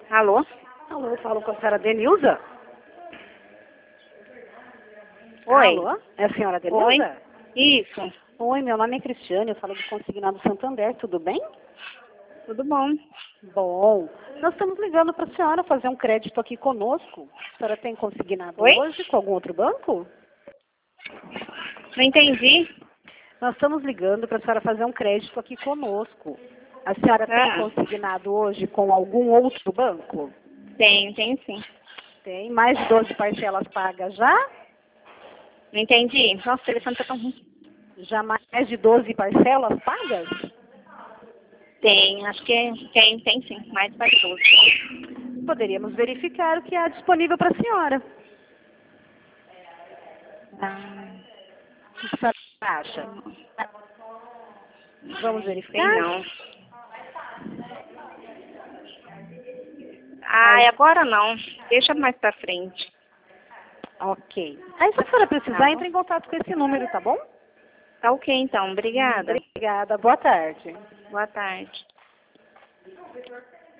Alô? Alô, eu falo com a senhora Denilza? Oi. Alô? É a senhora Denilza? Oi. Isso. Oi, meu nome é Cristiane, eu falo do Consignado Santander, tudo bem? Tudo bom? Bom, nós estamos ligando para a senhora fazer um crédito aqui conosco. A senhora tem consignado Oi? hoje com algum outro banco? Não entendi. Nós estamos ligando para a senhora fazer um crédito aqui conosco. A senhora tem consignado hoje com algum outro banco? Tem sim. Tem. Mais de 12 parcelas pagas já? Não entendi. Nossa, o telefone tá tão ruim. Já mais de 12 parcelas pagas? Tem, acho que tem sim. Mais de 12. Poderíamos verificar o que há disponível para a senhora. O que a senhora acha? Vamos Sei verificar? não. Ah, agora não. Deixa mais pra frente. Ok. Aí se a senhora precisar, Tá. entre em contato com esse número, tá bom? Tá ok então. Obrigada. Obrigada. Boa tarde. Boa tarde.